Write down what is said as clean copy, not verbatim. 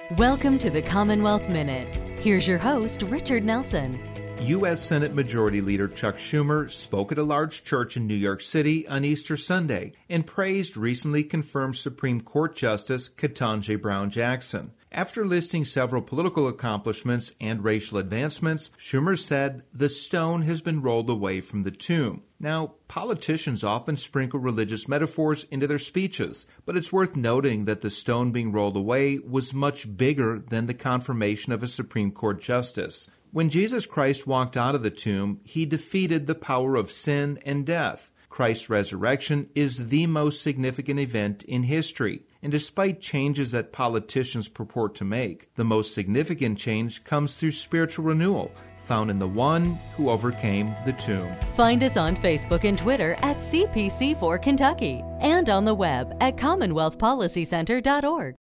Welcome to the Commonwealth Minute. Here's your host, Richard Nelson. U.S. Senate Majority Leader Chuck Schumer spoke at a large church in New York City on Easter Sunday and praised recently confirmed Supreme Court Justice Ketanji Brown Jackson. After listing several political accomplishments and racial advancements, Schumer said the stone has been rolled away from the tomb. Now, politicians often sprinkle religious metaphors into their speeches, but it's worth noting that the stone being rolled away was much bigger than the confirmation of a Supreme Court justice. When Jesus Christ walked out of the tomb, he defeated the power of sin and death. Christ's resurrection is the most significant event in history. And despite changes that politicians purport to make, the most significant change comes through spiritual renewal, found in the one who overcame the tomb. Find us on Facebook and Twitter at CPC4 Kentucky and on the web at CommonwealthPolicyCenter.org.